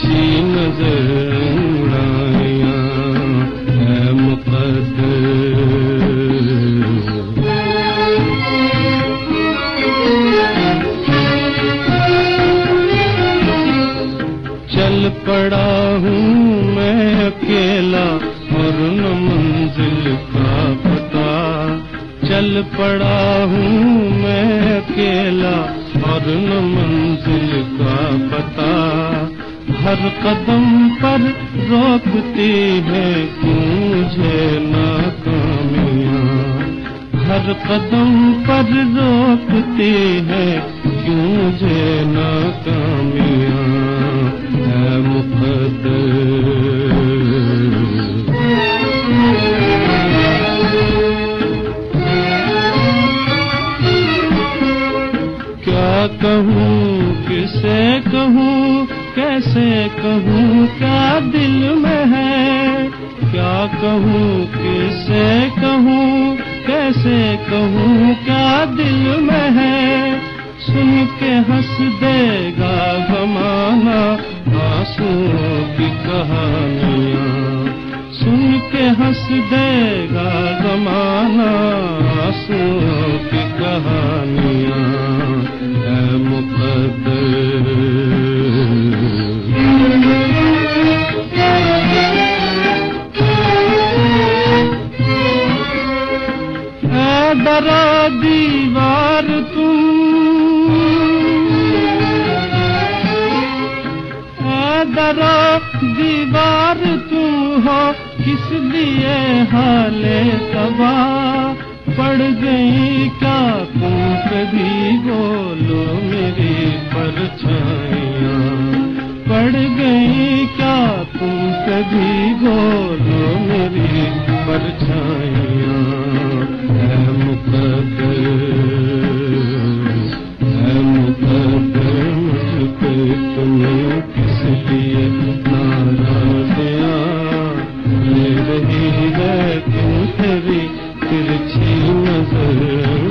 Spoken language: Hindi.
तिरछी नजर उड़ाया है मुक़द्दर। चल पड़ा हूँ मैं अकेला और न मंजिल का पता। चल पड़ा हूँ मैं अकेला और न मंजिल का पता। हर कदम पर रोकती है मुझे नाकामियाँ। हर कदम पर रोकती है क्यों मुझे नाकामियाँ है मुक़द्दर। क्या कहूँ किसे कहूँ कैसे कहूँ क्या दिल में है। क्या कहूँ किसे कहूँ कैसे कहूँ क्या दिल में है। सुन के हंस देगा ज़माना आंसुओं की कहानियाँ। सुन के हंस देगा ज़माना आंसुओं की कहानियाँ है मुक़द्दर। ऐ डरा दीवार तुम, ऐ डरा दीवार तुम हो किस लिए हाले तबाह। पड़ गई क्या तुम कभी बोलो मेरी परछाइयाँ। पड़ गई क्या तुम कभी बोलो मेरी परछाइयाँ है मुक़द्दर। है मुक़द्दर मुझ पे तुमने किस लिए नाराज़ियाँ ले रही है क्यों तेरी तिरछी नजर